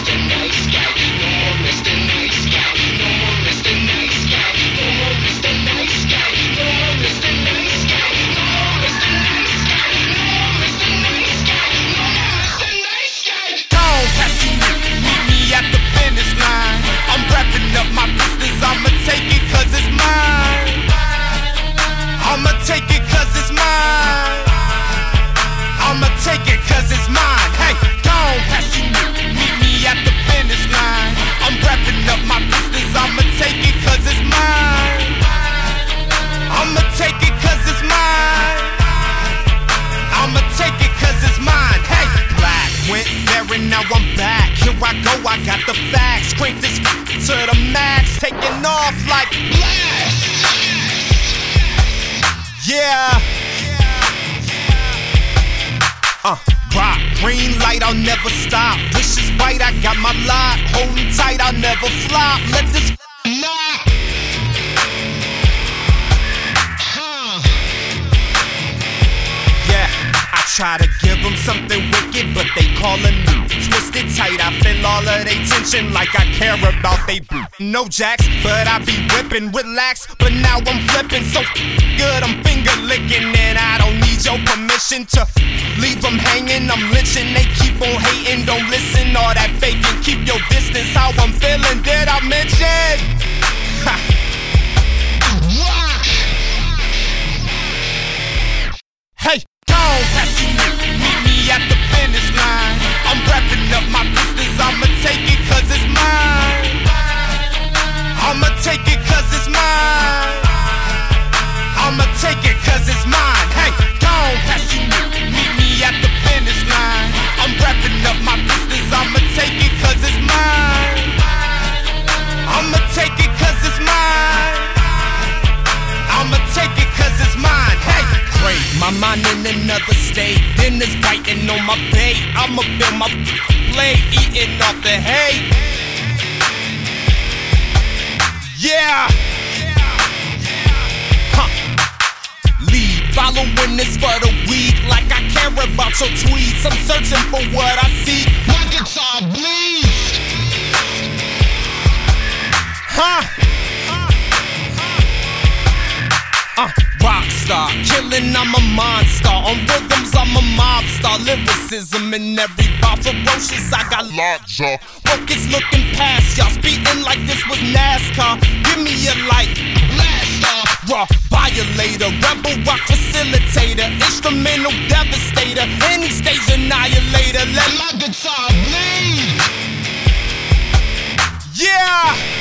Mr. Nice Guy. No more Mr. Nice Guy. No more Mr. Nice Guy. No more Mr. Nice Guy. No more Mr. Nice Guy. No more Mr. Nice Guy. No more Mr. Nice Guy. No more Mr. Nice Guy. Don't pass you, meet me at the finish line. I'm wrapping up my business, I'ma take it 'cause it's mine. I'ma take it 'cause it's mine. I'ma take it 'cause it's mine. Hey, don't pass you, meet me at the finish line. I'm wrapping up my business, I'ma take it 'cause it's mine. I'ma take it 'cause it's mine. I'ma take it 'cause it's mine. Hey, black went there and now I'm back. Here I go, I got the facts. Crank this to the max, taking off like blast. Yeah. Rock, green light, I'll never stop. Vicious bite, I got my lock. Hold me tight, I'll never flop. Let this knock. Yeah, I try to give them something wicked, but they callin' me twisted tight. I feel all of they tension like I care about they no jacks, but I be whipping, relax. But now I'm flipping so good, I'm finger licking, and I don't need your permission to leave them hanging. I'm lynching, they keep on hating, don't listen. All that faking, keep your distance. How I'm feeling, did I mention? Ha. Hey, don't pass you, meet me at the finish line. I'm wrapping up my business, I'ma take it 'cause it's mine. I'ma take it 'cause it's mine. I'ma take it 'cause it's mine. Hey, don't pass you, meet me at the finish line. I'm wrapping up my business, I'ma take it 'cause it's mine. I'ma take it 'cause it's mine. I'ma take it 'cause it's mine. Hey, great, my mind in another state. Dinner's biting on my bait. I'ma fill my plate, eating off the hay. Yeah. Huh. Lead, following this for the week. Like I care about your tweets. I'm searching for what I see. My guitar bleeds. Huh? Rock star, killing, I'm a monster. On rhythms, I'm a mob star. Lyricism in every bar, ferocious, I got lockjaw. Focus looking past y'all, speeding like this was NASCAR. Give me a light, blast off. Raw violator, rebel rock facilitator, instrumental devastator, any stage annihilator. Let my guitar bleed. Yeah.